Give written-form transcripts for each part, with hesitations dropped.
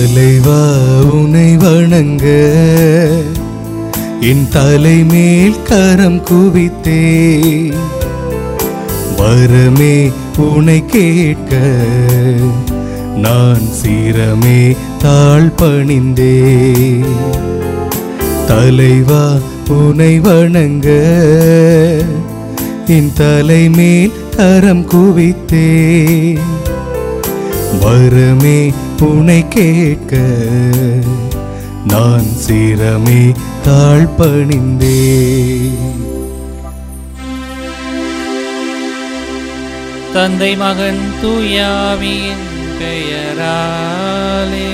தலைவா உனை வணங்க என் தலைமேல் கரம் குவித்தே, வரமே உனை கேட்க நான் சிரமே தாழ் பணிந்தே. தலைவா உனை வணங்க என் தலைமேல் கரம் குவித்தே, வரமே உனை கேட்க நான் சிரமே தாழ் பணிந்தே. தந்தை மகன் தூயாவியின் பெயராலே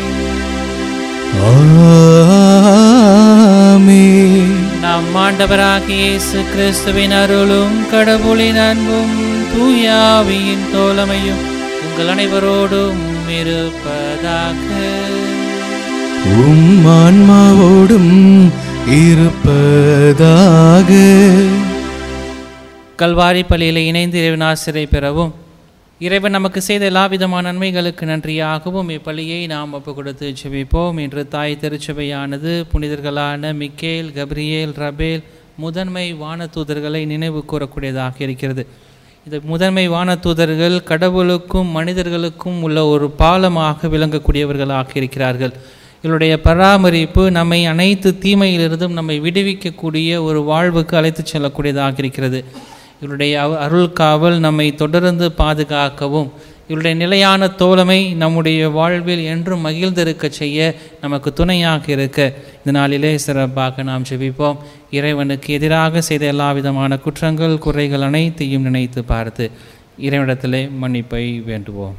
ஆமென். நம் ஆண்டவராகிய இயேசு கிறிஸ்துவின் அருளும் கடவுளின் அன்பும் தூயாவியின் தோழமையும் உங்கள் அனைவரோடும் இருப்பதாக. உம் ஆன்மாவோடும் இருப்பதாக. கல்வாரி பள்ளியில் இணைந்து இறைவன் ஆசிரியை பெறவும், இறைவன் நமக்கு செய்த எல்லா விதமான நன்மைகளுக்கு நன்றியாகவும் இப்பள்ளியை நாம் ஒப்பு கொடுத்து ஜெபிப்போம். இன்று தாய் திருச்சபையானது புனிதர்களான மிக்கேல், கப்ரியேல், ரபேல் முதன்மை வானதூதர்களை நினைவு கூறக்கூடியதாக இருக்கிறது. இந்த முதன்மை வானதூதர்கள் கடவுளுக்கும் மனிதர்களுக்கும் உள்ள ஒரு பாலமாக விளங்கக்கூடியவர்களாக இருக்கிறார்கள். இவருடைய பராமரிப்பு நம்மை அனைத்து தீமையிலிருந்தும் நம்மை விடுவிக்கக்கூடிய ஒரு வாழ்வுக்கு அழைத்து செல்லக்கூடியதாக இருக்கிறது. இவருடைய அருள் காவல் நம்மை தொடர்ந்து பாதுகாக்கவும், இவருடைய நிலையான தோழமை நம்முடைய வாழ்வில் என்றும் மகிழ்ந்திருக்க செய்ய நமக்கு துணையாக இருக்க இந்த நாளிலே சிறப்பாக நாம் ஜெபிப்போம். இறைவனுக்கு எதிராக செய்த எல்லா விதமான குற்றங்கள் குறைகள் அனைத்தையும் நினைத்து பார்த்து இறைவனிடத்திலே மன்னிப்பை வேண்டுவோம்.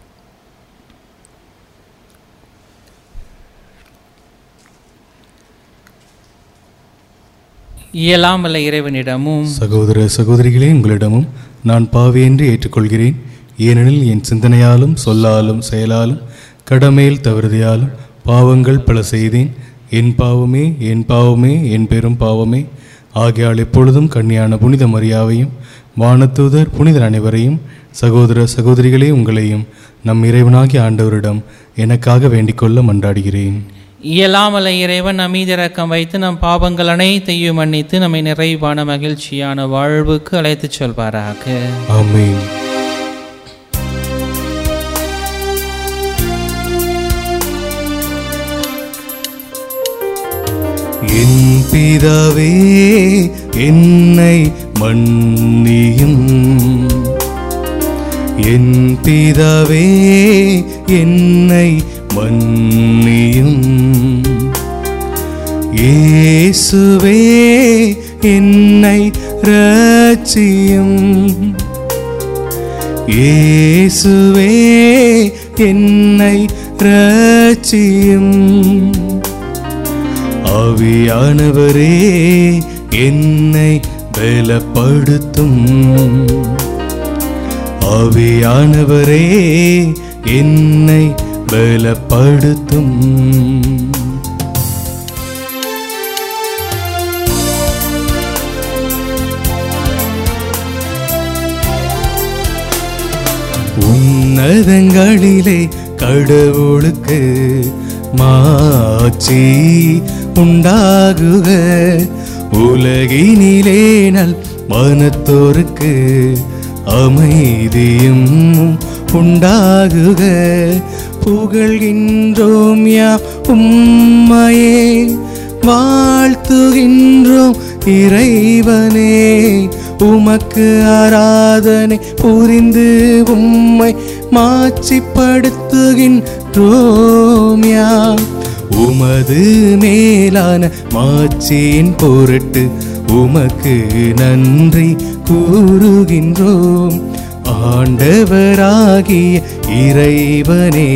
இயலாமல்ல இறைவனிடமும் சகோதர சகோதரிகளே, உங்களிடமும் நான் பாவி என்று ஏற்றுக்கொள்கிறேன். ஏனெனில் என் சிந்தனையாலும் சொல்லாலும் செயலாலும் கடமையில் தவறுதையாலும் பாவங்கள் பல செய்தேன். என் பாவமே என் பாவமே என் பெரும் பாவமே. ஆகையால் எப்பொழுதும் கன்னியான புனித மரியாவையும் வானதூதர் புனிதர் அனைவரையும் சகோதர சகோதரிகளே உங்களையும் நம் இறைவனாகிய ஆண்டவரிடம் எனக்காக வேண்டிக்கொள்ள மன்றாடுகிறேன். இயலாமல இறைவன் நம் மீது இரக்கம் வைத்து நம் பாவங்கள் அனைத்தையும் மன்னித்து நம்மை நிறைவான மகிழ்ச்சியான வாழ்வுக்கு அழைத்துச் செல்வாராக. ஆமென். என் பிதாவே என்னை மன்னியும், என் பிதாவே என்னை மன்னியும். இயேசுவே என்னை இரட்சியும், இயேசுவே என்னை இரட்சியும். ஆவியானவரே என்னை பலப்படுத்தும், ஆவியானவரே என்னை பலப்படுத்தும். உன்னதங்களிலே கடவுளுக்கு மாட்சி உண்டாகுக, உலகினிலே நல் மனத்தோருக்கு அமைதியும் உண்டாகுக. புகழ்கின்றோம் யாம் உம்மையே, வாழ்த்துகின்றோம் இறைவனே. உமக்கு ஆராதனை புரிந்து உம்மை மாட்சிப்படுத்துகின்றோம் யாம். உமது மேலான மாட்சியின் பொருட்டு உமக்கு நன்றி கூறுகின்றோம். ஆண்டவராகிய இறைவனே,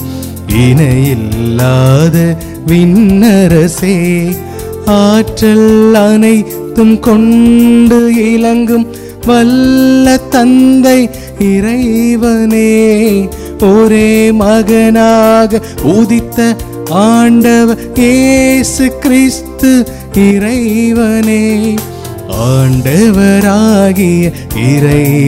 இணையில்லாத விண்ணரசே, ஆற்றல் அனைத்தும் கொண்டு இலங்கும் வல்ல தந்தை இறைவனே, ஒரே மகனாக உதித்த ஆண்டவர் இயேசு கிறிஸ்து இறைவனே, ஆண்டவராகிய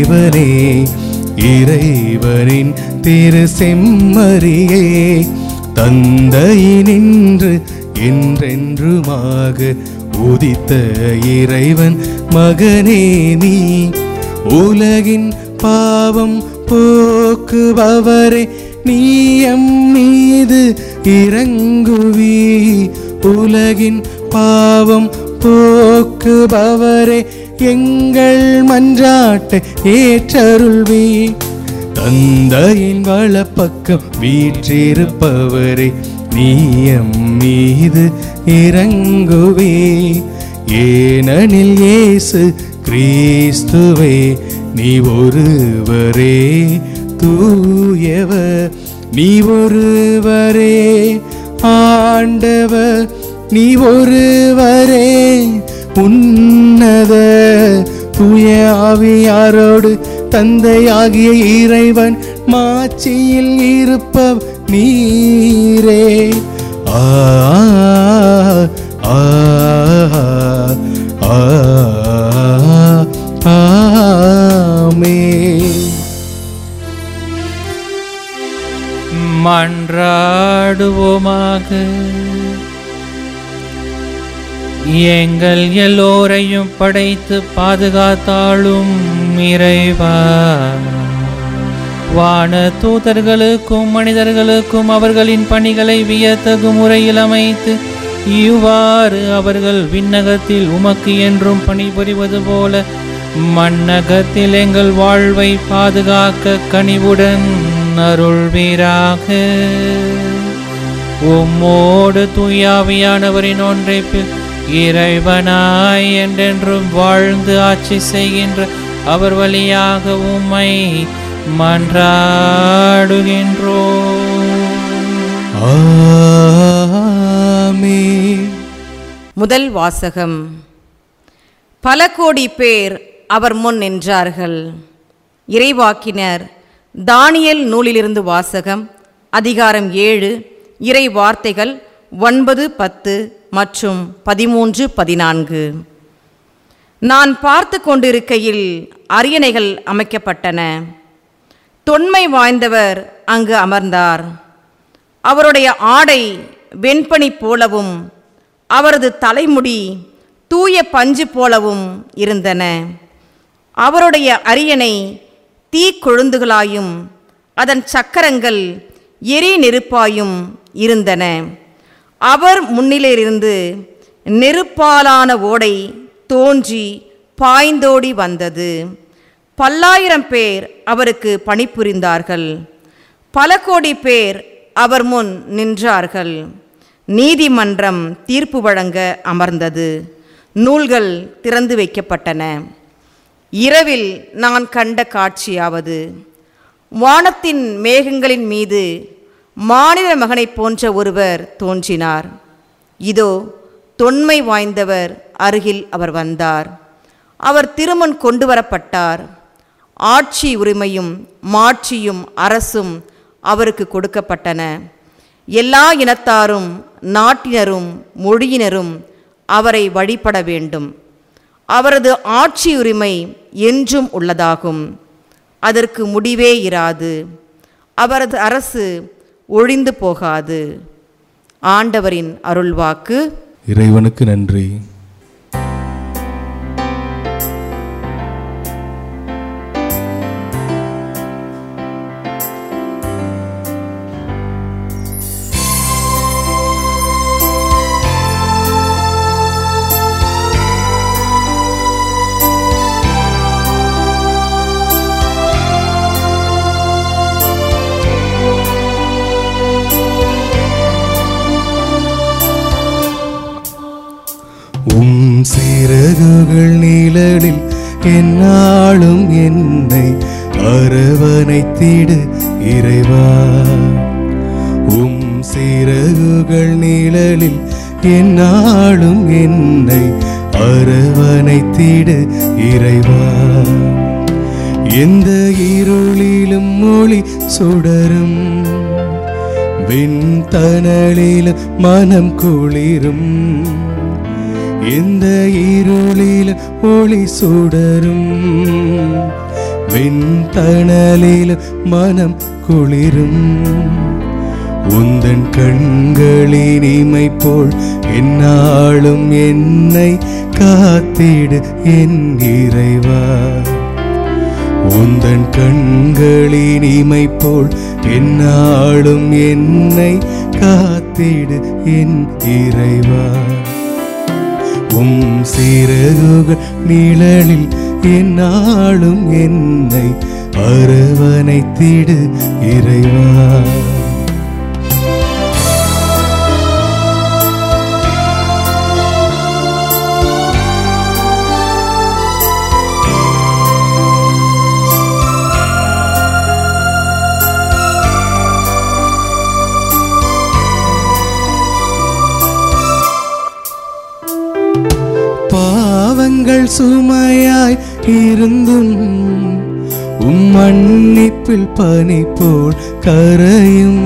இறைவனே, இறைவனின் திரு செம்மறியே, தந்தையினின்று என்றென்றுமாக உதித்த இறைவன் மகனே நீ. உலகின் பாவம் போக்குபவரே நீ எம் மீது இரங்குவி. உலகின் பாவம் போக்குபவரே எங்கள் மன்றாட்டை ஏற்றருள்வி. தந்தையின் வலப்பக்கம் வீற்றிருப்பவரே நீ எம் மீது இரங்குவே. ஏனெனில் இயேசு கிறிஸ்துவே நீ ஒருவரே தூயவர், நீ ஒருவரே ஆண்டவர், நீ ஒருவரே உன்னத. தூய ஆவியாரோடு தந்தையாகிய இறைவன் மாட்சியில் இருப்பவர் நீரே. மன்றாடுவோமாக. எங்கள் எல்லோரையும் படைத்து பாதுகாத்தாலும் இறைவா, வான தூதர்களுக்கும் மனிதர்களுக்கும் அவர்களின் பணிகளை வியத்தகு முறையில் அமைத்து இவ்வாறு அவர்கள் விண்ணகத்தில் உமக்கு என்றும் பணிபுரிவது போல மண்ணகத்தில் எங்கள் வாழ்வை பாதுகாக்க கனிவுடன் அருள்வீராக. உம்மோடு தூயாவியானவரின் ஒன்றைப்பில் இறைவனாய் என்றென்றும் வாழ்ந்து ஆட்சி செய்கின்ற அவர் வழியாக உம்மை மன்றாடுகின்றோம். ஆமென். முதல் வாசகம். பல கோடி பேர் அவர் முன் நின்றார்கள். இறைவாக்கினர் தானியேல் நூலிலிருந்து வாசகம். அதிகாரம் 7, இறை வார்த்தைகள் 9, 10 மற்றும் 13, 14. நான் பார்த்து கொண்டிருக்கையில் அரியணைகள் அமைக்கப்பட்டன. தொன்மை வாய்ந்தவர் அங்கு அமர்ந்தார். அவருடைய ஆடை வெண்பனி போலவும் அவரது தலைமுடி தூய பஞ்சு போலவும் இருந்தன. அவருடைய அரியணை தீக்கொழுந்துகளாயும் அதன் சக்கரங்கள் எரி நெருப்பாயும் இருந்தன. அவர் முன்னிலிருந்து நெருப்பாலான ஓடை தோன்றி பாய்ந்தோடி வந்தது. பல்லாயிரம் பேர் அவருக்கு பணிபுரிந்தார்கள். பல கோடி பேர் அவர் முன் நின்றார்கள். நீதிமன்றம் தீர்ப்பு வழங்க அமர்ந்தது. நூல்கள் திறந்து வைக்கப்பட்டன. இரவில் நான் கண்ட காட்சியாவது, வானத்தின் மேகங்களின் மீது மானிட மகனைப் போன்ற ஒருவர் தோன்றினார். இதோ தொன்மை வாய்ந்தவர் அருகில் அவர் வந்தார். அவர் திருமுன் கொண்டு வரப்பட்டார். ஆட்சி உரிமையும் மாட்சியும் அரசும் அவருக்கு கொடுக்கப்பட்டன. எல்லா இனத்தாரும் நாட்டினரும் மொழியினரும் அவரை வழிபட வேண்டும். அவரது ஆட்சி உரிமை என்றும் உள்ளதாகும். அதற்கு முடிவே இராது. அவரது அரசு ஒழிந்து போகாது. ஆண்டவரின் அருள்வாக்கு. இறைவனுக்கு நன்றி. சிறகுகள் நிழலில் என்னாலும் என்னை அரவணைத்திடு இறைவா. சிறகுகள் நிழலில் என்னாலும் என்னை அரவணைத்திடு இறைவா. எந்த இருளிலும் ஒளி சுடரும், விண்தணலிலும் மனம் குளிரும். எந்த இருளிலும் ஒளி சுடரும், விண்தணலிலும் மனம் குளிரும். உந்தன் கண்களின் இமை போல் எந்நாளும் என்னை காத்திடு என் இறைவா. உந்தன் கண்களின் இமை போல் எந்நாளும் என்னை காத்திடு என் இறைவா. உம் சிறகுகள் நிழலில் எந்நாளும் என்னை அரவணைத்திடு இறைவா. பாவங்கள் சுமையாய் இருந்தும் உம் மன்னிப்பில் பனி போல் கரையும்.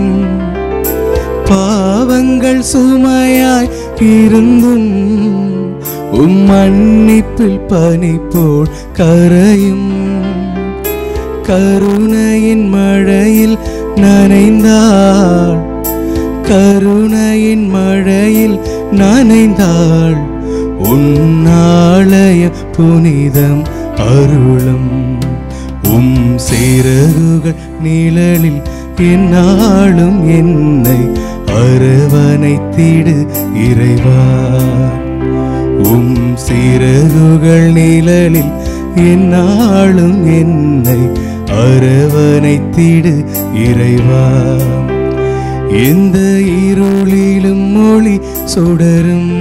பாவங்கள் சுமையாய் இருந்தும் உம் மன்னிப்பில் பனி போல் கரையும். கருணையின் மழையில் நனைந்தாள், கருணையின் மழையில் நனைந்தாள். உன்னாலய புனிதம் அருளும். உம் சிறகுகள் நிழலில் எந்நாளும் என்னை அரவணைத்திடு இறைவா. உம் சிறகுகள் நிழலில் எந்நாளும் என்னை அரவணைத்திடு இறைவா. எந்த இருளிலும் ஒளி சுடரும்,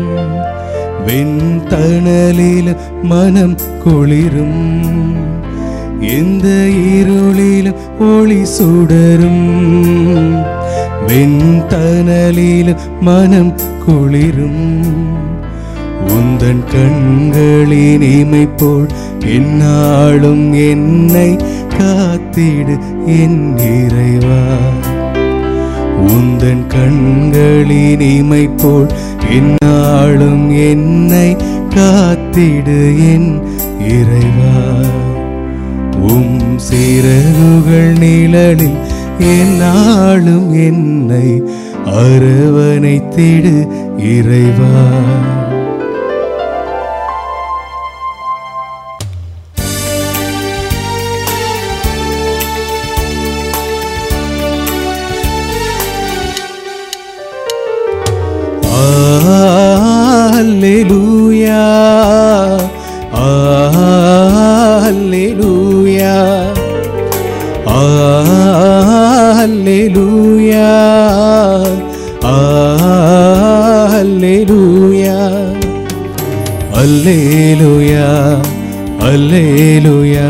வெண்தணலிலும் மனம் குளிரும். எந்த இருளிலும் ஒளி சுடரும், வெண்தணலிலும் மனம் குளிரும். உந்தன் கண்களின் இமை போல் எந்நாளும் என்னை காத்திடு என் இறைவா. உந்தன் கண்களின் இமை போல் எந்நாளும் என்னை காத்திடு என் இறைவா. உம் சிறகுகள் நிழலில் எந்நாளும் என்னை அரவணைத்திடு இறைவா. Alleluia, Alleluia, Alleluia, Alleluia, Alleluia, Alleluia,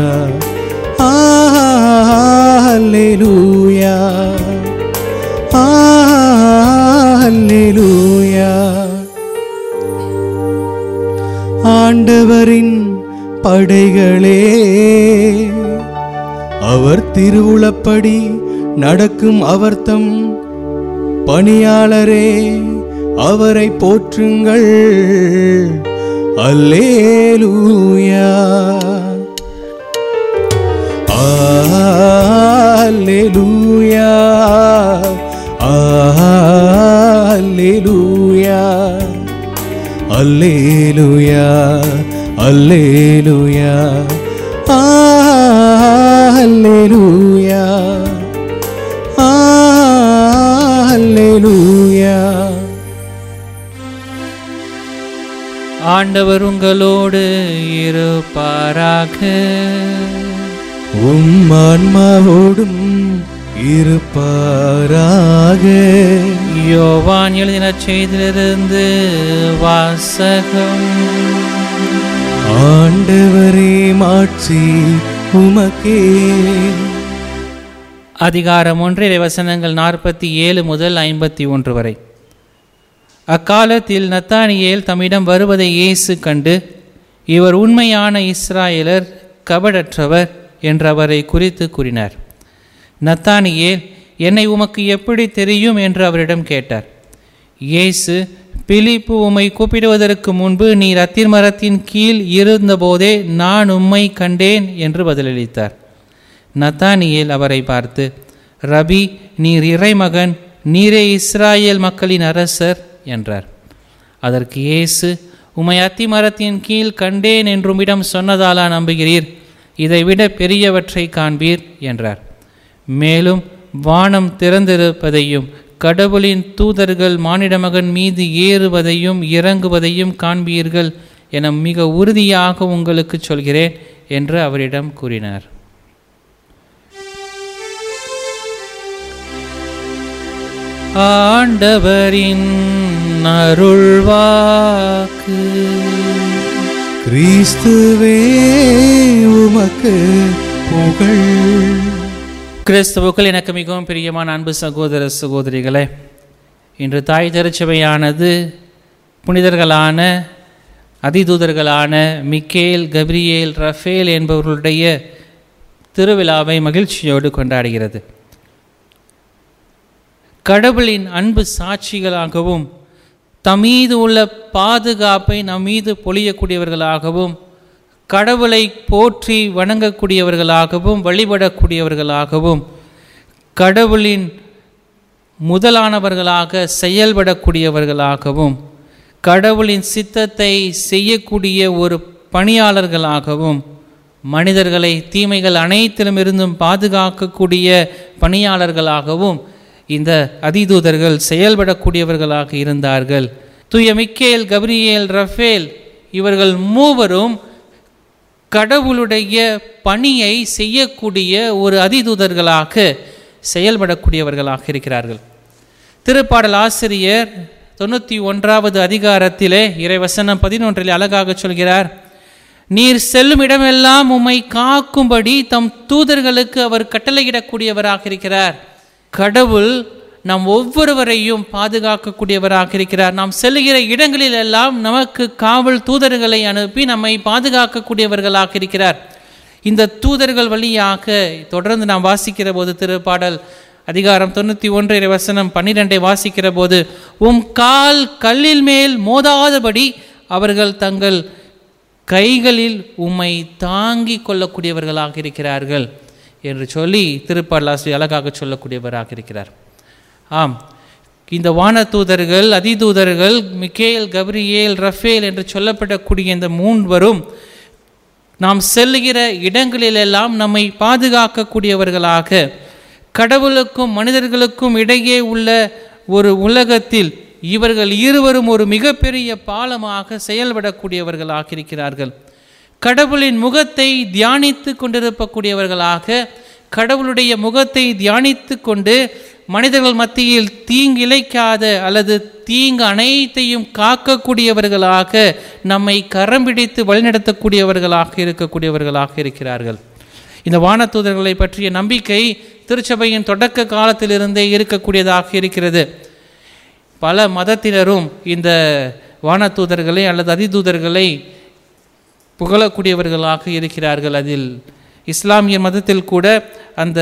Alleluia, Alleluia. ஆண்டவரின் படைகளே, அவர் திருவுளப்படி நடக்கும் அவர்தம் பணியாளரே, அவரை போற்றுங்கள். அல்லேலூயா, அல்லேலூயா, அல்லேலூயா, அல்லேலூயா, அல்லேலூயா, அல்லேலூயா, அல்லேலூயா. ஆண்டவர் உங்களோடு இருப்பாராக. உம் ஆன்மாவோடும் இருப்பாராக. யோவான் எழுதின செய்திலிருந்து வாசகம். ஆண்டவரே, மாட்சி உமக்கே. அதிகாரம் 1 வசனங்கள் 47 முதல் 51 வரை. அக்காலத்தில் நத்தானியேல் தம்மிடம் வருவதை இயேசு கண்டு, இவர் உண்மையான இஸ்ராயலர், கபடற்றவர் என்று அவரை குறித்து கூறினார். நத்தானியேல், என்னை உமக்கு எப்படி தெரியும் என்று அவரிடம் கேட்டார். இயேசு, பிலிப்பு உம்மை கூப்பிடுவதற்கு முன்பு நீர் அத்திர் மரத்தின் கீழ் இருந்தபோதே நான் உம்மை கண்டேன் என்று பதிலளித்தார். நத்தானியேல் அவரை பார்த்து, ரபி, நீர் இறைமகன், நீரே இஸ்ராயேல் மக்களின் அரசர் என்றார். அதற்கு இயேசு, உம்மை அத்தி மரத்தின் கீழ் கண்டேன் என்றும் இடம் சொன்னதாலா நம்புகிறீர்? இதைவிட பெரியவற்றை காண்பீர் என்றார். மேலும் வானம் திறந்திருப்பதையும் கடவுளின் தூதர்கள் மானிட மகன் மீது ஏறுவதையும் இறங்குவதையும் காண்பீர்கள் என மிக உறுதியாக உங்களுக்கு சொல்கிறேன் என்று அவரிடம் கூறினார். ஆண்டவரின் அருள்வாக்கு. கிறிஸ்துவே உமக்கு புகழ். கிறிஸ்துவுக்குள் எனக்கு மிகவும் பிரியமான அன்பு சகோதர சகோதரிகளே, இன்று தாய் திருச்சபையானது புனிதர்களான அதிதூதர்களான மிக்கேல், கப்ரியேல், ரஃபேல் என்பவர்களுடைய திருவிழாவை மகிழ்ச்சியோடு கொண்டாடுகிறது. கடவுளின் அன்பு சாட்சிகளாகவும் தம்மீது உள்ள பாதுகாப்பை நம் மீது பொழியக்கூடியவர்களாகவும் கடவுளை போற்றி வணங்கக்கூடியவர்களாகவும் வழிபடக்கூடியவர்களாகவும் கடவுளின் முதலானவர்களாக செயல்படக்கூடியவர்களாகவும் கடவுளின் சித்தத்தை செய்யக்கூடிய ஒரு பணியாளர்களாகவும் மனிதர்களை தீமைகள் அனைத்திலும் இருந்தும் பாதுகாக்கக்கூடிய பணியாளர்களாகவும் இந்த அதிதூதர்கள் செயல்படக்கூடியவர்களாக இருந்தார்கள். தூய மிக்கேல், கப்ரியேல், ரஃபேல் இவர்கள் மூவரும் கடவுளுடைய பணியை செய்யக்கூடிய ஒரு அதிதூதர்களாக செயல்படக்கூடியவர்களாக இருக்கிறார்கள். திருப்பாடல் ஆசிரியர் 91வது அதிகாரத்திலே இறைவசனம் 11 அழகாக சொல்கிறார், நீர் செல்லும் இடமெல்லாம் உம்மை காக்கும்படி தம் தூதர்களுக்கு அவர் கட்டளையிடக்கூடியவராக இருக்கிறார். கடவுள் நாம் ஒவ்வொருவரையும் பாதுகாக்கக்கூடியவராக இருக்கிறார். நாம் செல்லுகிற இடங்களில் எல்லாம் நமக்கு காவல் தூதர்களை அனுப்பி நம்மை பாதுகாக்கக்கூடியவர்களாக இருக்கிறார். இந்த தூதர்கள் வழியாக தொடர்ந்து நாம் வாசிக்கிற போது திருப்பாடல் அதிகாரம் 91 வசனம் 12 வாசிக்கிற போது, உம் கால் கல்லில் மேல் மோதாதபடி அவர்கள் தங்கள் கைகளில் உம்மை தாங்கி கொள்ளக்கூடியவர்களாக இருக்கிறார்கள் என்று சொல்லி திருப்பாடலாசிரியர் அழகாக சொல்லக்கூடியவராக இருக்கிறார். ஆம், இந்த வானதூதர்கள், அதிதூதர்கள், மிக்கேல், கப்ரியேல், ரஃபேல் என்று சொல்லப்படக்கூடிய இந்த மூன்றுவரும் நாம் செல்லுகிற இடங்களிலெல்லாம் நம்மை பாதுகாக்கக்கூடியவர்களாக, கடவுளுக்கும் மனிதர்களுக்கும் இடையே உள்ள ஒரு உலகத்தில் இவர்கள் இருவரும் ஒரு மிகப்பெரிய பாலமாக செயல்படக்கூடியவர்களாக இருக்கிறார்கள். கடவுளின் முகத்தை தியானித்து கொண்டிருக்கக்கூடியவர்களாக, கடவுளுடைய முகத்தை தியானித்து கொண்டு மனிதர்கள் மத்தியில் தீங்கிழைக்காத அல்லது தீங்கு அனைத்தையும் காக்கக்கூடியவர்களாக, நம்மை கரம் பிடித்து வழிநடத்தக்கூடியவர்களாக இருக்கக்கூடியவர்களாக இருக்கிறார்கள். இந்த வானதூதர்களை பற்றிய நம்பிக்கை திருச்சபையின் தொடக்க காலத்திலிருந்தே இருக்கக்கூடியதாக இருக்கிறது. பல மதத்தினரும் இந்த வானதூதர்களை அல்லது அதிதூதர்களை புகழக்கூடியவர்களாக இருக்கிறார்கள். அதில் இஸ்லாமிய மதத்தில் கூட அந்த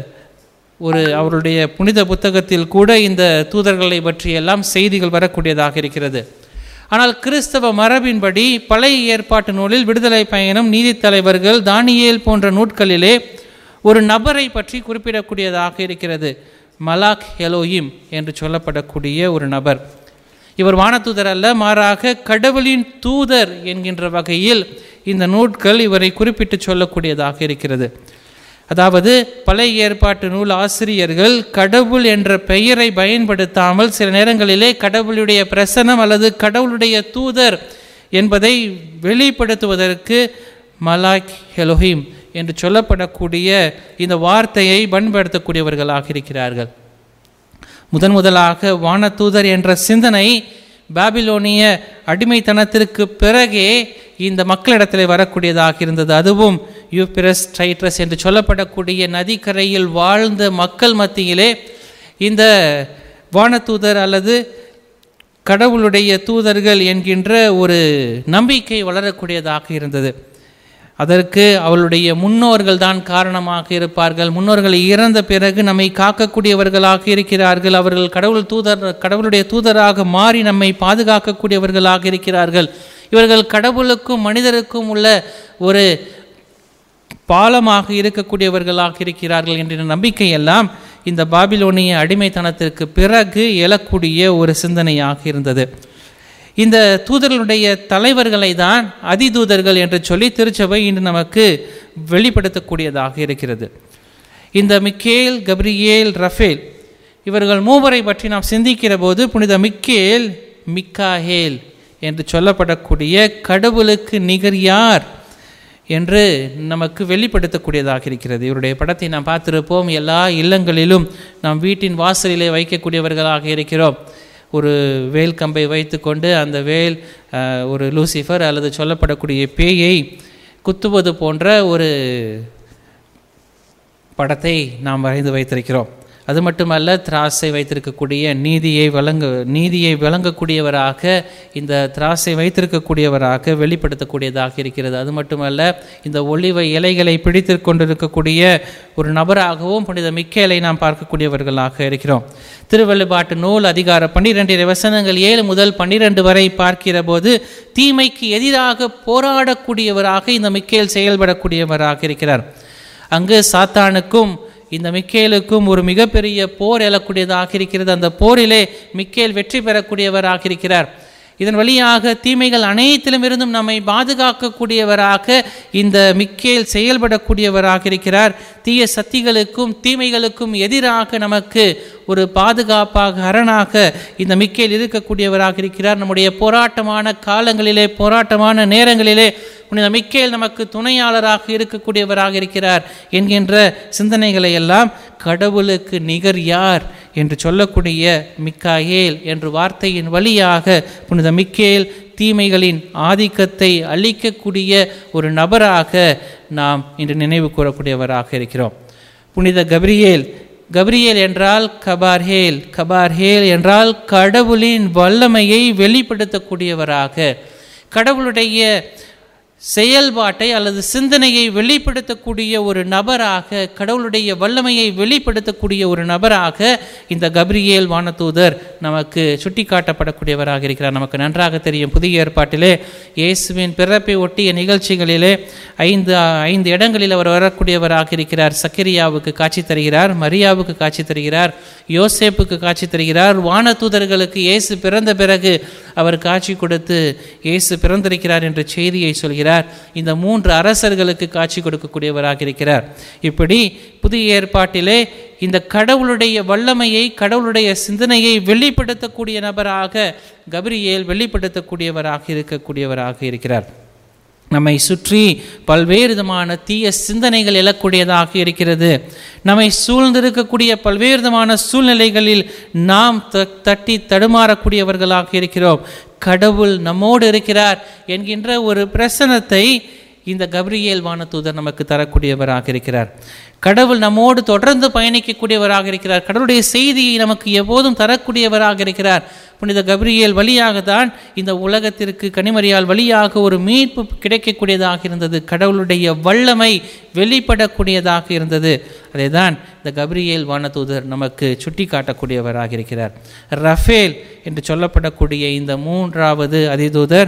அவருடைய புனித புத்தகத்தில் கூட இந்த தூதர்களை பற்றியெல்லாம் செய்திகள் வரக்கூடியதாக இருக்கிறது. ஆனால் கிறிஸ்தவ மரபின்படி பழைய ஏற்பாட்டு நூலில் விடுதலை பயணம், நீதித்தலைவர்கள், தானியேல் போன்ற நூட்களிலே ஒரு நபரை பற்றி குறிப்பிடக்கூடியதாக இருக்கிறது. மலாக் எலோஹிம் என்று சொல்லப்படக்கூடிய ஒரு நபர். இவர் வானதூதர் அல்ல, மாறாக கடவுளின் தூதர் என்கின்ற வகையில் இந்த நூட்கள் இவரை குறிப்பிட்டு சொல்லக்கூடியதாக இருக்கிறது. அதாவது பழைய ஏற்பாட்டு நூல் ஆசிரியர்கள் கடவுள் என்ற பெயரை பயன்படுத்தாமல் சில நேரங்களிலே கடவுளுடைய பிரசன்னம் அல்லது கடவுளுடைய தூதர் என்பதை வெளிப்படுத்துவதற்கு மலாக் எலோஹிம் என்று சொல்லப்படக்கூடிய இந்த வார்த்தையை பயன்படுத்தக்கூடியவர்களாக இருக்கிறார்கள். முதலாக வானதூதர் என்ற சிந்தனை பாபிலோனிய அடிமைத்தனத்திற்கு பிறகே இந்த மக்களிடத்தில் வரக்கூடியதாக இருந்தது. அதுவும் யூபிரஸ் டைட்ரஸ் என்று சொல்லப்படக்கூடிய நதிக்கரையில் வாழ்ந்த மக்கள் மத்தியிலே இந்த வானதூதர் அல்லது கடவுளுடைய தூதர்கள் என்கின்ற ஒரு நம்பிக்கை வளரக்கூடியதாக இருந்தது. அதற்கு அவளுடைய முன்னோர்கள் தான் காரணமாக இருப்பார்கள். முன்னோர்கள் இறந்த பிறகு நம்மை காக்கக்கூடியவர்களாக இருக்கிறார்கள். அவர்கள் கடவுளுடைய தூதராக மாறி நம்மை பாதுகாக்கக்கூடியவர்களாக இருக்கிறார்கள். இவர்கள் கடவுளுக்கும் மனிதருக்கும் உள்ள ஒரு பாலமாக இருக்கக்கூடியவர்களாக இருக்கிறார்கள் என்ற நம்பிக்கையெல்லாம் இந்த பாபிலோனிய அடிமைத்தனத்திற்கு பிறகு எழக்கூடிய ஒரு சிந்தனையாக இருந்தது. இந்த தூதர்களுடைய தலைவர்களை தான் அதிதூதர்கள் என்று சொல்லி திருச்சபை இன்று நமக்கு வெளிப்படுத்தக்கூடியதாக இருக்கிறது. இந்த மிக்கேல், கப்ரியேல், ரஃபேல் இவர்கள் மூவரை பற்றி நாம் சிந்திக்கிற போது புனித மிக்கேல், மிக்காஹேல் என்று சொல்லப்படக்கூடிய கடவுளுக்கு நிகர் யார் என்று நமக்கு வெளிப்படுத்தக்கூடியதாக இருக்கிறது. இவருடைய படத்தை நாம் பார்த்திருப்போம். எல்லா இல்லங்களிலும் நாம் வீட்டின் வாசலிலே வைக்கக்கூடியவர்களாக இருக்கிறோம். ஒரு வேல் கம்பை வைத்து கொண்டு அந்த வேல் ஒரு லூசிஃபர் அல்லது சொல்லப்படக்கூடிய பேயை குத்துவது போன்ற ஒரு படத்தை நாம் வரைந்து வைத்திருக்கிறோம். அது மட்டுமல்ல, திராசை வைத்திருக்கக்கூடிய நீதியை வழங்கக்கூடியவராக இந்த திராசை வைத்திருக்கக்கூடியவராக வெளிப்படுத்தக்கூடியதாக இருக்கிறது. அது மட்டுமல்ல, இந்த ஒலிவ இலைகளை பிடித்து கொண்டிருக்கக்கூடிய ஒரு நபராகவும் புனித மிக்கேலை நாம் பார்க்கக்கூடியவர்களாக இருக்கிறோம். திருவெளிப்பாட்டு நூல் அதிகாரம் 12 வசனங்கள் 7 முதல் 12 வரை பார்க்கிற போது தீமைக்கு எதிராக போராடக்கூடியவராக இந்த மிக்கேல் செயல்படக்கூடியவராக இருக்கிறார். அங்கு சாத்தானுக்கும் இந்த மிக்கேலுக்கும் ஒரு மிகப்பெரிய போர் எழக்கூடியதாக இருக்கிறது. அந்த போரிலே மிக்கேல் வெற்றி பெறக்கூடியவராக இருக்கிறார். இதன் வழியாக தீமைகள் அனைத்திலும் இருந்தும் நம்மை பாதுகாக்கக்கூடியவராக இந்த மிக்கேல் செயல்படக்கூடியவராக இருக்கிறார். தீய சக்திகளுக்கும் தீமைகளுக்கும் எதிராக நமக்கு ஒரு பாதுகாப்பாக அரணாக இந்த மிக்கேல் இருக்கக்கூடியவராக இருக்கிறார். நம்முடைய போராட்டமான காலங்களிலே, போராட்டமான நேரங்களிலே புனித மிக்கேல் நமக்கு துணையாளராக இருக்கக்கூடியவராக இருக்கிறார் என்கின்ற சிந்தனைகளை எல்லாம் கடவுளுக்கு நிகர் யார் என்று சொல்லக்கூடிய மிக்காயேல் என்ற வார்த்தையின் வழியாக புனித மிக்கேல் தீமைகளின் ஆதிக்கத்தை அளிக்கக்கூடிய ஒரு நபராக நாம் இன்று நினைவு கூறக்கூடியவராக இருக்கிறோம். புனித கப்ரியேல் என்றால் கபார்ஹேல் என்றால் கடவுளின் வல்லமையை வெளிப்படுத்தக்கூடியவராக, கடவுளுடைய செயல்பாட்டை அல்லது சிந்தனையை வெளிப்படுத்தக்கூடிய ஒரு நபராக, கடவுளுடைய வல்லமையை வெளிப்படுத்தக்கூடிய ஒரு நபராக இந்த கப்ரியேல் வானதூதர் நமக்கு சுட்டி காட்டப்படக்கூடியவராக இருக்கிறார். நமக்கு நன்றாக தெரியும், புதிய ஏற்பாட்டிலே இயேசுவின் பிறப்பை ஒட்டிய நிகழ்ச்சிகளிலே 5 இடங்களில் அவர் வரக்கூடியவராக இருக்கிறார். சக்கரியாவுக்கு காட்சி தருகிறார், மரியாவுக்கு காட்சி தருகிறார், யோசேப்புக்கு காட்சி தருகிறார். வானதூதர்களுக்கு இயேசு பிறந்த பிறகு அவர் காட்சி கொடுத்து இயேசு பிறந்திருக்கிறார் என்ற செய்தியை சொல்கிறார். இந்த 3 அரசர்களுக்கு காட்சி கொடுக்கக்கூடியவராக இருக்கிறார். இப்படி புதிய ஏற்பாட்டிலே இந்த கடவுளுடைய வல்லமையை, கடவுளுடைய சிந்தனையை வெளிப்படுத்தக்கூடிய நபராக கப்ரியேல் வெளிப்படுத்தக்கூடியவராக இருக்கக்கூடியவராக இருக்கிறார். நம்மை சுற்றி பல்வேறு விதமான தீய சிந்தனைகள் எழக்கூடியதாக இருக்கிறது. நம்மை சூழ்ந்திருக்கக்கூடிய பல்வேறு விதமான சூழ்நிலைகளில் நாம் தட்டி தடுமாறக்கூடியவர்களாக இருக்கிறோம். கடவுள் நம்மோடு இருக்கிறார் என்கின்ற ஒரு பிரசனத்தை இந்த கப்ரியேல் வானதூதர் நமக்கு தரக்கூடியவராக இருக்கிறார். கடவுள் நம்மோடு தொடர்ந்து பயணிக்கக்கூடியவராக இருக்கிறார். கடவுளுடைய செய்தியை நமக்கு எப்போதும் தரக்கூடியவராக இருக்கிறார். புனித கப்ரியேல் வழியாக தான் இந்த உலகத்திற்கு கன்னிமரியாள் வழியாக ஒரு மீட்பு கிடைக்கக்கூடியதாக இருந்தது. கடவுளுடைய வல்லமை வெளிப்படக்கூடியதாக இருந்தது. அதை தான் இந்த கப்ரியேல் வானதூதர் நமக்கு சுட்டி காட்டக்கூடியவராக இருக்கிறார். ரஃபேல் என்று சொல்லப்படக்கூடிய இந்த 3வது அதிதூதர்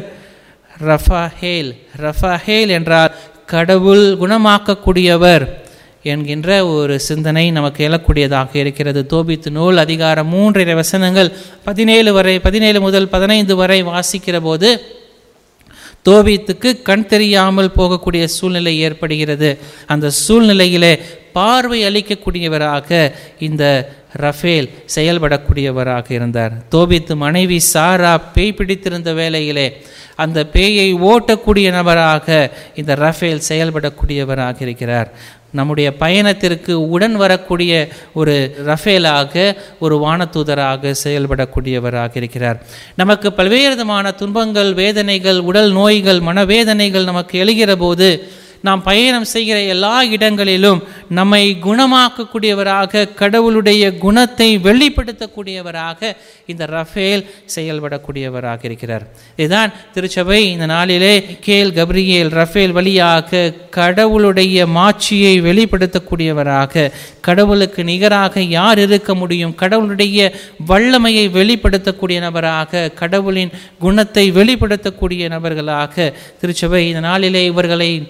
ரஃபாஹேல் என்றால் கடவுள் குணமாக்கக்கூடியவர் என்கின்ற ஒரு சிந்தனை நமக்கு எழக்கூடியதாக இருக்கிறது. தோபித்து நூல் அதிகாரம் 3 வசனங்கள் 17 முதல் 15 வரை வாசிக்கிற போது தோபித்துக்கு கண் தெரியாமல் போகக்கூடிய சூழ்நிலை ஏற்படுகிறது. அந்த சூழ்நிலையிலே பார்வை அளிக்கக்கூடியவராக இந்த ரஃபேல் செயல்படக்கூடியவராக இருந்தார். தோபித்து மனைவி சாரா பேய் பிடித்திருந்த வேளையிலே அந்த பேயை ஓட்டக்கூடிய நபராக இந்த ரஃபேல் செயல்படக்கூடியவராக இருக்கிறார். நம்முடைய பயணத்திற்கு உடன் வரக்கூடிய ஒரு ரஃபேலாக, ஒரு வானதூதராக செயல்படக்கூடியவராக இருக்கிறார். நமக்கு பல்வேறு விதமான துன்பங்கள், வேதனைகள், உடல் நோய்கள், மனவேதனைகள் நமக்கு எழுகிற போது நாம் பயணம் செய்கிற எல்லா இடங்களிலும் நம்மை குணமாக்கக்கூடியவராக, கடவுளுடைய குணத்தை வெளிப்படுத்தக்கூடியவராக இந்த ரஃபேல் செயல்படக்கூடியவராக இருக்கிறார். இதுதான் திருச்சபை இந்த நாளிலே மிக்கேல், கப்ரியேல், ரஃபேல் வழியாக கடவுளுடைய மாட்சியை வெளிப்படுத்தக்கூடியவராக, கடவுளுக்கு நிகராக யார் இருக்க முடியும், கடவுளுடைய வல்லமையை வெளிப்படுத்தக்கூடிய நபராக, கடவுளின் குணத்தை வெளிப்படுத்தக்கூடிய நபர்களாக திருச்சபை இந்த நாளிலே இவர்களை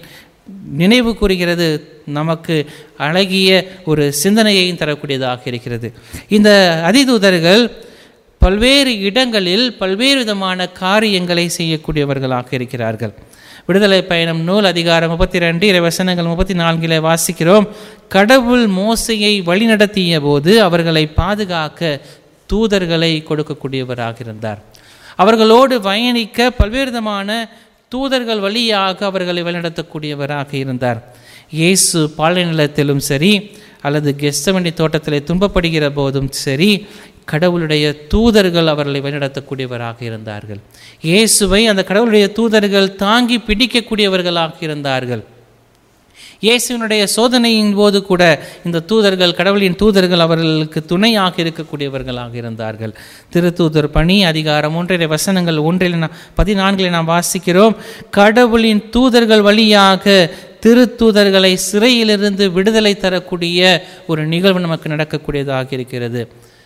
நினைவு கூறுகிறது, நமக்கு அழகிய ஒரு சிந்தனையையும் தரக்கூடியதாக இருக்கிறது. இந்த அதிதூதர்கள் பல்வேறு இடங்களில் பல்வேறு விதமான காரியங்களை செய்யக்கூடியவர்களாக இருக்கிறார்கள். விடுதலை பயணம் நூல் அதிகாரம் 32 இறைவசனங்கள் 34 வாசிக்கிறோம். கடவுள் மோசையை வழிநடத்திய போது அவர்களை பாதுகாக்க தூதர்களை கொடுக்கக்கூடியவராக இருந்தார். அவர்களோடு பயணிக்க பல்வேறு விதமான தூதர்கள் வழியாக அவர்களை வழிநடத்தக்கூடியவராக இருந்தார். இயேசு பாலைநிலத்திலும் சரி அல்லது கெத்செமனி தோட்டத்திலே துன்பப்படுகிற போதும் சரி, கடவுளுடைய தூதர்கள் அவர்களை வழிநடத்தக்கூடியவராக இருந்தார்கள். இயேசுவை அந்த கடவுளுடைய தூதர்கள் தாங்கி பிடிக்கக்கூடியவர்களாக இருந்தார்கள். இயேசுவினுடைய சோதனையின் போது கூட இந்த தூதர்கள், கடவுளின் தூதர்கள் அவர்களுக்கு துணையாக இருக்கக்கூடியவர்களாக இருந்தார்கள். திருத்தூதர் பணி அதிகாரம் 1 வசனங்கள் 1-14 நாம் வாசிக்கிறோம். கடவுளின் தூதர்கள் வழியாக திருத்தூதர்களை சிறையிலிருந்து விடுதலை தரக்கூடிய ஒரு நிகழ்வு நமக்கு நடக்கக்கூடியதாக இருக்கிறது.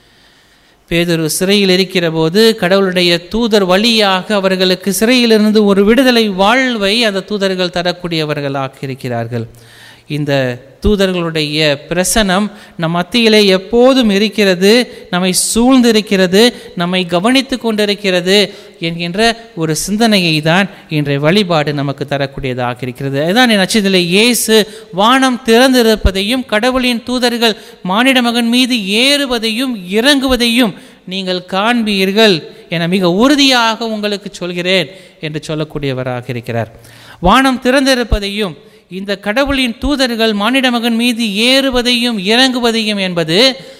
பேதுரு சிறையில் இருக்கிற போது கடவுளுடைய தூதர் வழியாக அவர்களுக்கு சிறையிலிருந்து ஒரு விடுதலை வாழ்வை அந்த தூதர்கள் தரக்கூடியவர்களாக இருக்கிறார்கள். இந்த தூதர்களுடைய பிரசனம் நம் மத்தியிலே எப்போதும் இருக்கிறது, நம்மை சூழ்ந்திருக்கிறது, நம்மை கவனித்து கொண்டிருக்கிறது என்கின்ற ஒரு சிந்தனையை தான் இன்றைய வழிபாடு நமக்கு தரக்கூடியதாக இருக்கிறது. அதுதான் என் நட்சத்திரத்தில் இயேசு வானம் திறந்திருப்பதையும் கடவுளின் தூதர்கள் மானிட மகன் மீது ஏறுவதையும் இறங்குவதையும் நீங்கள் காண்பீர்கள் என மிக உறுதியாக உங்களுக்கு சொல்கிறேன் என்று சொல்லக்கூடியவராக இருக்கிறார். வானம் திறந்திருப்பதையும் இந்த கடவுளின் தூதர்கள் மானிட மகன் மீது ஏறுவதையும் இறங்குவதையும் என்பது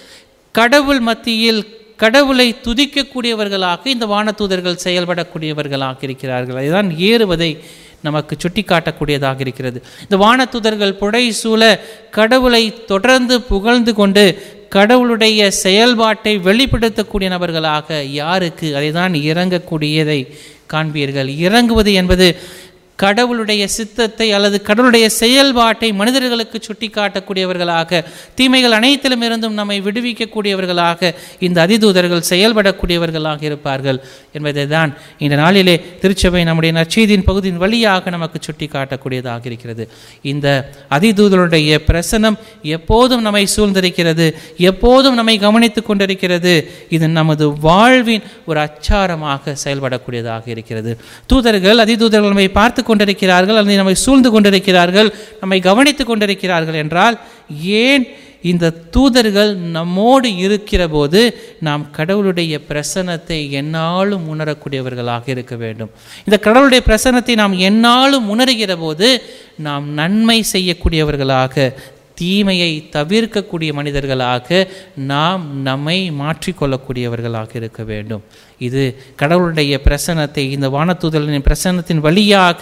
கடவுள் மத்தியில் கடவுளை துதிக்கக்கூடியவர்களாக இந்த வானதூதர்கள் செயல்படக்கூடியவர்களாக இருக்கிறார்கள். அதுதான் ஏறுவதை நமக்கு சுட்டி காட்டக்கூடியதாக இருக்கிறது. இந்த வானதூதர்கள் புடை சூழ கடவுளை தொடர்ந்து புகழ்ந்து கொண்டு கடவுளுடைய செயல்பாட்டை வெளிப்படுத்தக்கூடிய நபர்களாக யாருக்கு அதை தான் இறங்கக்கூடியதை காண்பீர்கள். இறங்குவது என்பது கடவுளுடைய சித்தத்தை அல்லது கடவுளுடைய செயல்பாட்டை மனிதர்களுக்கு சுட்டி காட்டக்கூடியவர்களாக, தீமைகள் அனைத்திலும் இருந்தும் நம்மை விடுவிக்கக்கூடியவர்களாக இந்த அதிதூதர்கள் செயல்படக்கூடியவர்களாக இருப்பார்கள் என்பதை தான் இந்த நாளிலே திருச்சபை நம்முடைய நற்செய்தியின் பகுதியின் வழியாக நமக்கு சுட்டி காட்டக்கூடியதாக இருக்கிறது. இந்த அதிதூதருடைய பிரசனம் எப்போதும் நம்மை சூழ்ந்திருக்கிறது, எப்போதும் நம்மை கவனித்து கொண்டிருக்கிறது. இது நமது வாழ்வின் ஒரு அச்சாரமாக செயல்படக்கூடியதாக இருக்கிறது. தூதர்கள் அதிதூதர்கள் நம்மை பார்த்து கொண்டிருக்கிறார்கள், அல்லது நம்மை சூழ்ந்து கொண்டிருக்கிறார்கள், நம்மை கவனித்து கொண்டிருக்கிறார்கள் என்றால் ஏன் இந்த தூதர்கள் நம்மோடு இருக்கிற போது நாம் கடவுளுடைய பிரசன்னத்தை எந்நாளும் உணரக்கூடியவர்களாக இருக்க வேண்டும். இந்த கடவுளுடைய பிரசன்னத்தை நாம் எந்நாளும் உணர்கிற போது நாம் நன்மை செய்யக்கூடியவர்களாக, தீமையை தவிர்க்கக்கூடிய மனிதர்களாக நாம் நம்மை மாற்றிக்கொள்ளக்கூடியவர்களாக இருக்க வேண்டும். இது கடவுளுடைய பிரசன்னத்தை, இந்த வானதூதர்களின் பிரசன்னத்தின் வழியாக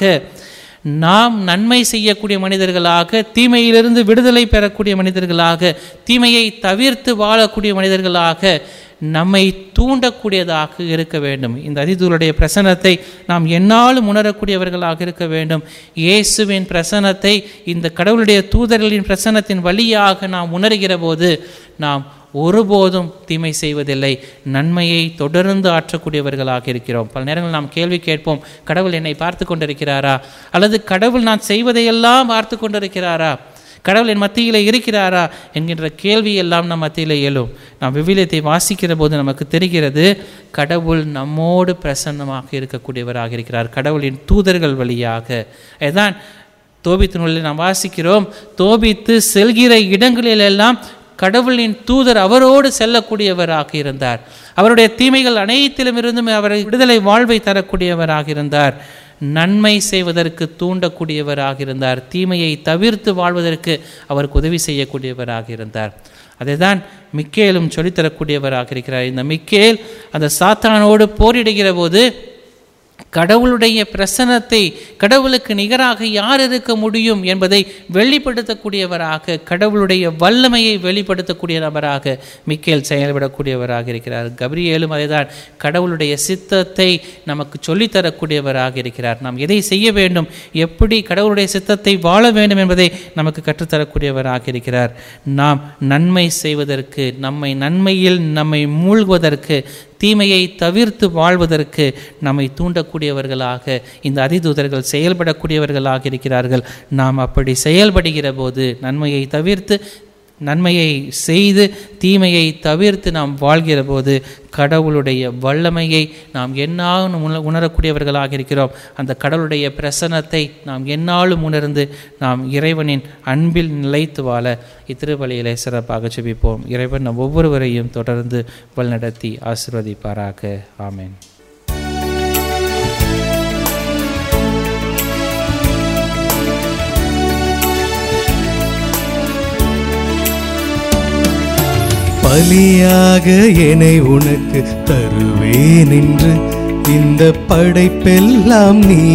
நாம் நன்மை செய்யக்கூடிய மனிதர்களாக, தீமையிலிருந்து விடுதலை பெறக்கூடிய மனிதர்களாக, தீமையை தவிர்த்து வாழக்கூடிய மனிதர்களாக நம்மை தூண்டக்கூடியதாக இருக்க வேண்டும். இந்த அதிதூதருடைய பிரசன்னத்தை நாம் எந்நாளும் உணரக்கூடியவர்களாக இருக்க வேண்டும். இயேசுவின் பிரசன்னத்தை இந்த கடவுளுடைய தூதர்களின் பிரசன்னத்தின் வழியாக நாம் உணர்கிற போது நாம் ஒருபோதும் தீமை செய்வதில்லை, நன்மையை தொடர்ந்து ஆற்றக்கூடியவர்களாக இருக்கிறோம். பல நேரங்களில் நாம் கேள்வி கேட்போம், கடவுள் என்னை பார்த்து கொண்டிருக்கிறாரா, அல்லது கடவுள் நான் செய்வதையெல்லாம் பார்த்து கொண்டிருக்கிறாரா, கடவுள் என் மத்தியில் இருக்கிறாரா என்கின்ற கேள்வி எல்லாம் நம் மத்தியில் எழும். நாம் விவிலியத்தை வாசிக்கிற போது நமக்கு தெரிகிறது, கடவுள் நம்மோடு பிரசன்னமாக இருக்கக்கூடியவராக இருக்கிறார், கடவுளின் தூதர்கள் வழியாக. அதுதான் தோபித்து நூலில் நாம் வாசிக்கிறோம், தோபித்து செல்கிற இடங்களிலெல்லாம் கடவுளின் தூதர் அவரோடு செல்லக்கூடியவராக இருந்தார். அவருடைய தீமைகள் அனைத்திலும் இருந்தும் அவரை விடுதலை வாழ்வை தரக்கூடியவராக இருந்தார். நன்மை செய்வதற்கு தூண்டக்கூடியவராக இருந்தார். தீமையை தவிர்த்து வாழ்வதற்கு அவருக்கு உதவி செய்யக்கூடியவராக இருந்தார். அதை தான் மிக்கேலும் சொல்லித்தரக்கூடியவராக இருக்கிறார். இந்த மிக்கேல் அந்த சாத்தானோடு போரிடுகிற போது கடவுளுடைய பிரசன்னத்தை, கடவுளுக்கு நிகராக யார் இருக்க முடியும் என்பதை வெளிப்படுத்தக்கூடியவராக, கடவுளுடைய வல்லமையை வெளிப்படுத்தக்கூடிய நபராக மிக்கேல் செயல்படக்கூடியவராக இருக்கிறார். கபிரியேலும் அதைதான் கடவுளுடைய சித்தத்தை நமக்கு சொல்லித்தரக்கூடியவராக இருக்கிறார். நாம் எதை செய்ய வேண்டும், எப்படி கடவுளுடைய சித்தத்தை வாழ வேண்டும் என்பதை நமக்கு கற்றுத்தரக்கூடியவராக இருக்கிறார். நாம் நன்மை செய்வதற்கு, நம்மை நன்மையில் நம்மை மூழ்குவதற்கு, தீமையை தவிர்த்து வாழ்வதற்கு நம்மை தூண்டக்கூடியவர்களாக இந்த அதிதூதர்கள் செயல்படக்கூடியவர்களாக இருக்கிறார்கள். நாம் அப்படி செயல்படுகிற போது நன்மையை தவிர்த்து நன்மையை செய்து தீமையை தவிர்த்து நாம் வாழ்கிற போது கடவுளுடைய வல்லமையை நாம் எந்நாளும் உணரக்கூடியவர்களாக இருக்கிறோம். அந்த கடவுளுடைய பிரசன்னத்தை நாம் எந்நாளும் உணர்ந்து நாம் இறைவனின் அன்பில் நிலைத்து வாழ இத்திருப்பலியிலே சிறப்பாக ஜெபிப்போம். இறைவன் நம் ஒவ்வொருவரையும் தொடர்ந்து வழிநடத்தி ஆசீர்வதிப்பாராக. ஆமென். பலியாக என்னை உனக்கு தருவேன் என்று இந்த படைப்பெல்லாம் நீ